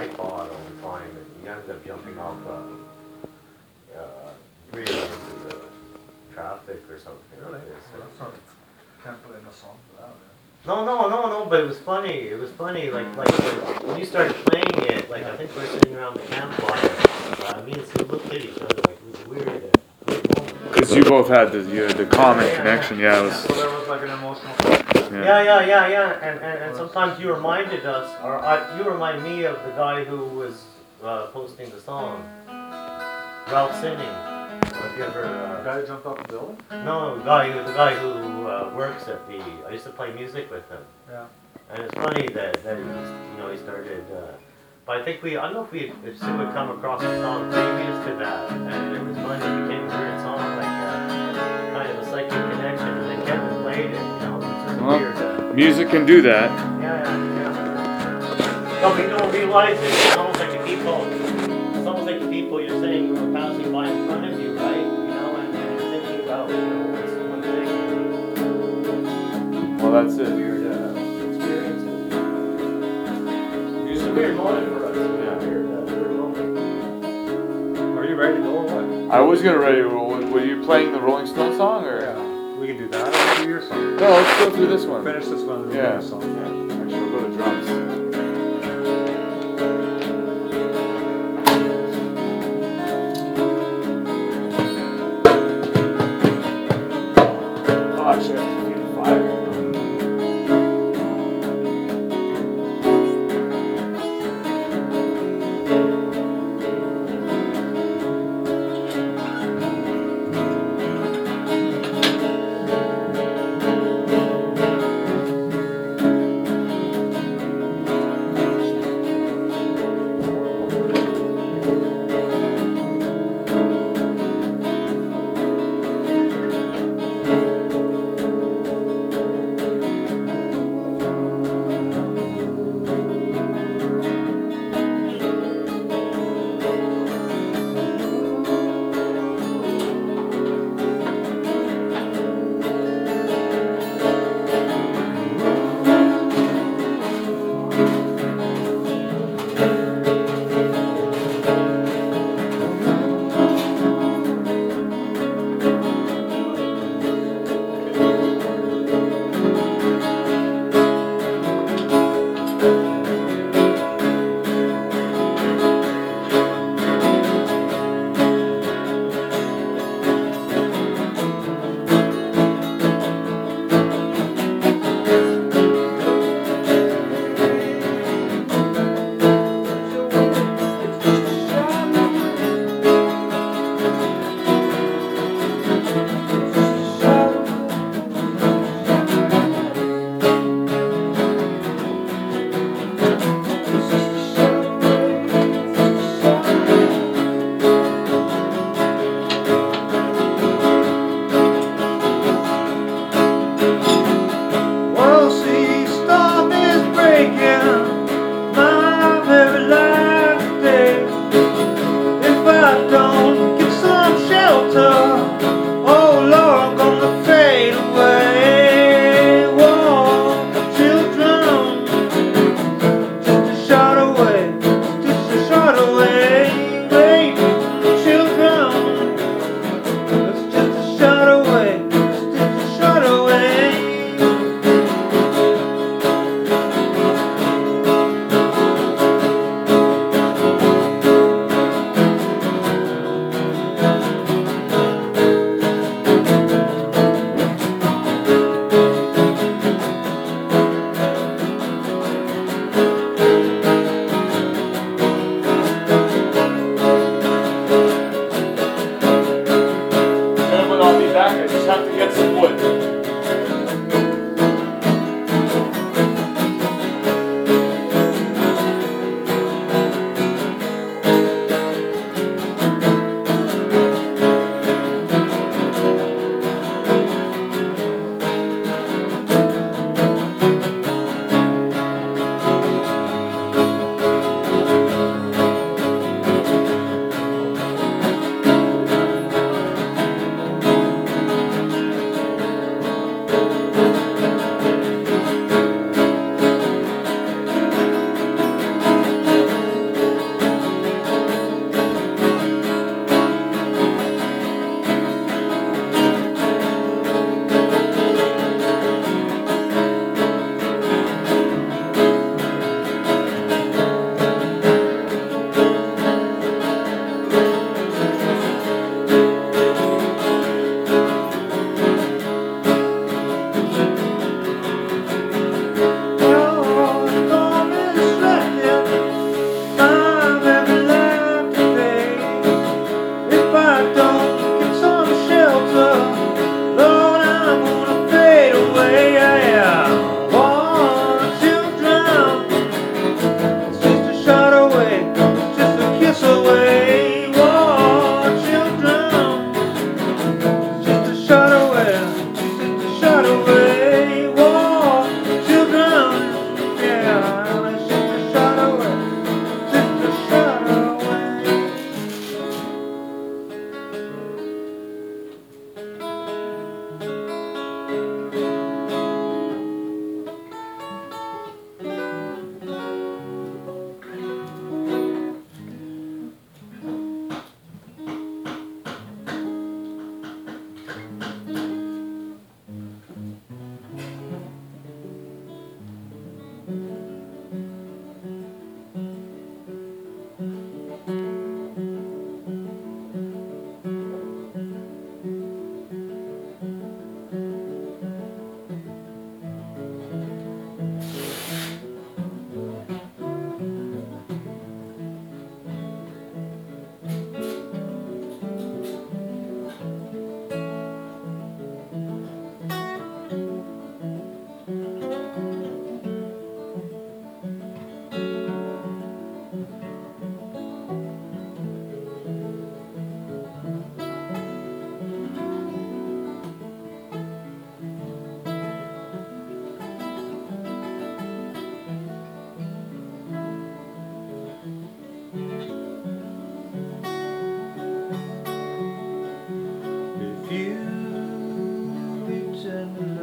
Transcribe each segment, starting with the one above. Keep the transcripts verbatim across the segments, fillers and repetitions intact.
tripod all the time, and he ended up jumping off a uh, bridge into the traffic or something Really? like this. Well, that's not, can't put in a song for that, man. No, no, no, no, but it was funny. It was funny, like, like when you started playing it, like, I think we were sitting around the campfire. Uh, me and Sue looked at each other like it was a weird, uh, weird moment. Because you both had the, you had the common Yeah, connection, yeah. It was, So there was like an emotional connection. yeah. Yeah, yeah, yeah, yeah, and, and, and sometimes you reminded us, or I, you remind me of the guy who was uh, posting the song, Ralph Sinning. Have you ever? The Uh, guy who jumped off the building? no, the guy, who- the guy who uh, works at the. I used to play music with him, Yeah. and it's funny that that he's, you know, he started. Uh, but I think we, I don't know if we, if Sue had come across a song previous to that, and it was funny. It became a weird song, like uh, kind of a psychic connection, and then Kevin played it. You know, it was just Well, weird. Uh, music can do that. Yeah, yeah, yeah. No, but you don't realize it. It's almost like the people, it's almost like the people you're saying who are passing by in front of you, right? You know, and, and you're thinking about, you know, what's one thing. Well, that's it. Weird uh, experiences. It's a weird moment for us. Yeah, weird, uh, weird moment. Are you ready to go or what? I was gonna ready to roll. Were you playing the Rolling Stone song or? Yeah. We can do that. Or do your song. No, let's go through this one. Finish this one and then Yeah. do your song. Yeah. Actually, we'll go to drums. Oh, actually, I have to get five. Well, see, storm is breaking my very life today. If I don't get some shelter, oh Lord, I'm gonna fade away. Whoa, children, just a shot away, just a shot away, baby, children, it's just a shot away, it's just a shot away. away, yeah, yeah. Won't you drown? It's just a shot away, just a kiss away. Won't you drown? It's just a shot away, just a shot away. Won't you drown? Yeah, it's just a shot away, just a shot away. If you return to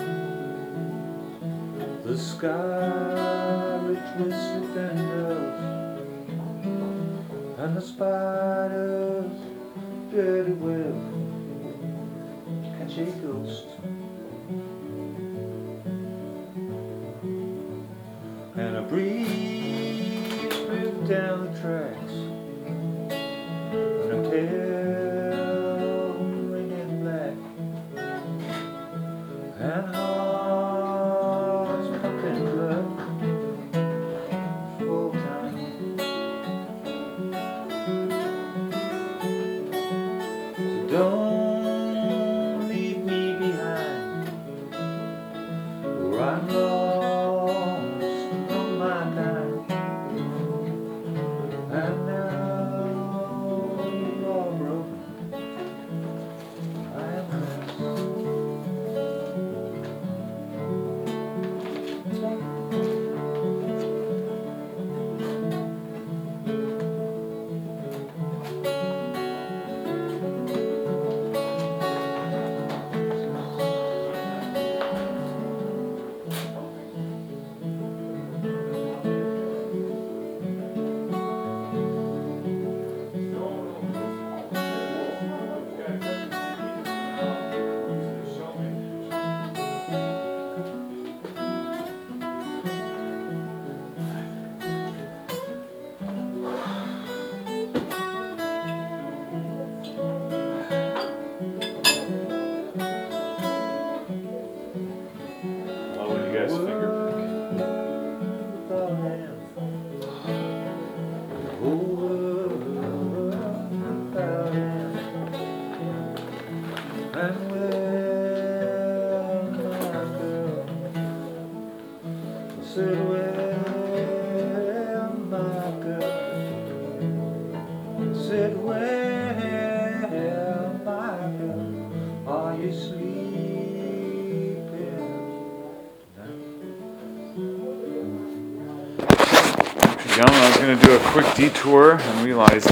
love, the scarlet twisted fenders and the spiders dirty web catch a ghost, and a breeze moved down the tracks, and a tail ringing black, and hearts pumping blood full time. So don't leave me behind, or I'm lost on my time. And now you are broken, I am lost. Oh, when you guys finger And where my girl, I said, where my girl, I said, where my girl, are you sleeping now? Gentlemen, I was going to do a quick detour and realized